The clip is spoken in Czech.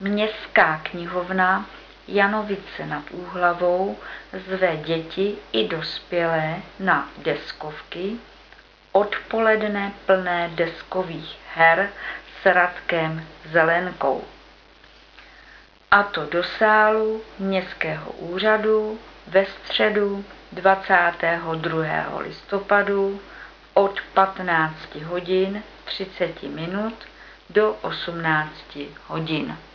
Městská knihovna Janovice nad Úhlavou zve děti i dospělé na deskovky, odpoledne plné deskových her s Radkem Zelenkou. A to do sálu Městského úřadu ve středu 22. listopadu od 15 hodin 30 minut do 18 hodin.